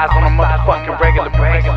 Homicides on a motherfucking regular basis.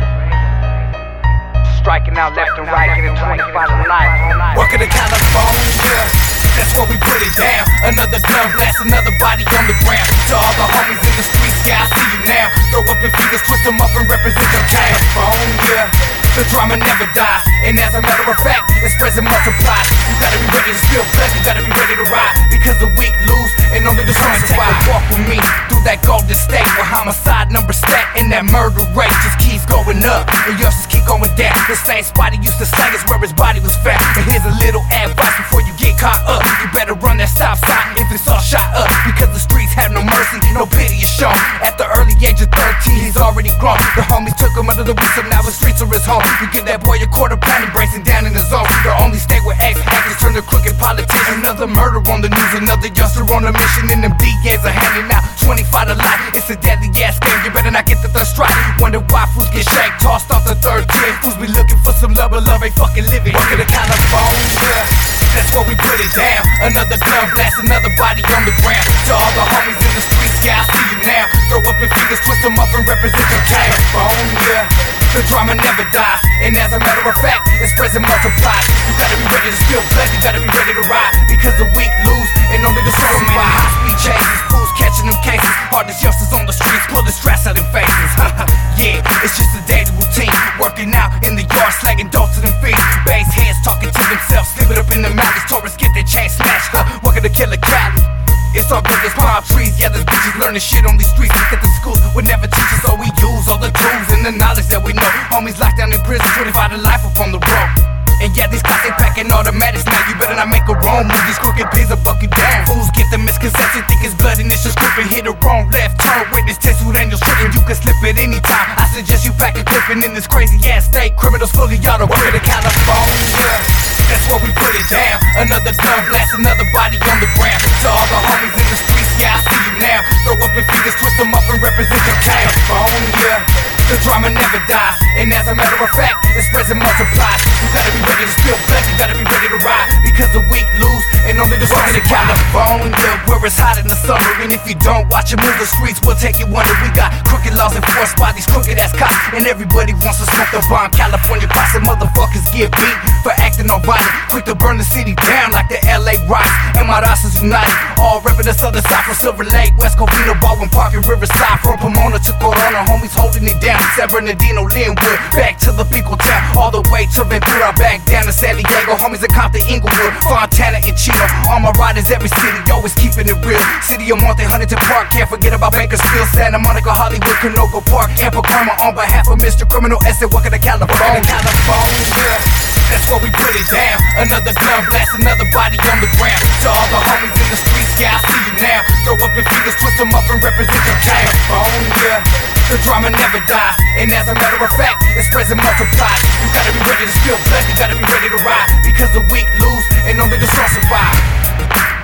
Striking out left and right, getting 25 a night. Welcome to California, that's where we put it down. Another gun blast, another body on the ground. To all the homies in the streets, yeah, I see you now. Throw up your fingers, twist them up and represent your California. The drama never dies, and as a matter of fact, it spreads and multiplies. You gotta be ready to spill blood, you gotta be ready to ride. Because the weak lose, and only the strong survive. Walk with me through that golden state, where homicide numbers stack, and that murder rate just keeps going up, and yours just keep going down. The same spot he used to slang is where his body was found. And here's a little advice before you get caught up: you better run that stop sign if it's all shot up, because the streets have no mercy, no pity is shown. At the early age of 13, he's already grown. The homies took him under the wheel, so now the streets are his home. You give that boy a quarter pound and bracing down in the zone. The only state where ex-hackers turn to crooked politicians. Another murder on the news, another youngster on a mission, and them DAs are handing out 25 to life. It's a deadly ass game, you better not get the third strike. Wonder why fools get shanked, tossed off the third tier. Fools be looking for some love, but love ain't fucking living. Welcome to California, that's where we put it down. Another gun blast, another body on the ground. To all the homies in the streets, yeah, I see you now. Throw up your fingers, twist them up and represent your California. The drama never dies, and as a matter of fact, it spreads and multiplies. You gotta be ready to spill blood, you gotta be ready to ride. Because the weak lose, and only the strong survive. High-speed chases, fools catching them cases. Hardest youngsters on the streets, pulling straps out in faces. Yeah, it's just a daily routine. Working out in the yard, slagging dope to them feet. Bass heads talking to themselves, slip it up in the mountains. Tourists get their chain snatched. Welcome to Killer Cali. It's all good, there's palm trees, yeah, there's bitches learning shit on these streets. That the schools would never teach us, so we use all the tools and the knowledge that we know. Homies locked down in prison, 25 to life up on the road. And yeah, these cops ain't packing automatics, man, you better not make a wrong move. These crooked pigs will buck you down. Fools get the misconception, think it's blood and it's just gripping. Hit a wrong left turn, witness test who Daniel's tripping. You can slip at any time, I suggest you pack a clipping. In this crazy ass state, criminals fully auto. Welcome to California, that's where we put it down. Another gun blast, another body on the ground. To all the homies in the streets, yeah, I see you now. Throw up your fingers, twist them up and represent your California. The drama never dies, and as a matter of fact, it spreads and multiplies. You gotta be ready to spill blood, you gotta be ready to ride. Because the weak lose, and only the strong in California, where it's hot in the summer. And if you don't watch it move, the streets will take you under. We got crooked laws enforced by these crooked ass cops, and everybody wants to smoke the bomb. California boss and motherfuckers get beat for acting all violent, quick to burn the city down like the LA riots. And my Rastas united, all repping the southern side, from Silver Lake, West Covina, Baldwin Park, and Riverside. From Pomona to Corona, homies holding it down. San Bernardino, Linwood, back to the Pico Town, all the way to Ventura, back down to San Diego. Homies in Compton, Inglewood, Fontana, and Chino. All my riders, every city, always keeping it real. City of Monte, Huntington Park, can't forget about Bakersfield, Santa Monica, Hollywood, Canoga Park, and Pacoima. On behalf of Mr. Criminal S.A., welcome to California. California, that's where we put it down. Another gun blast, another body on the ground. To all the homies in the streets, yeah, I see you now. Throw up your fingers, twist them up and represent your California. The drama never dies, and as a matter of fact, it spreads and multiplies. You gotta be ready to spill blood, you gotta be ready to ride. Because the weak lose, and only the strong survive.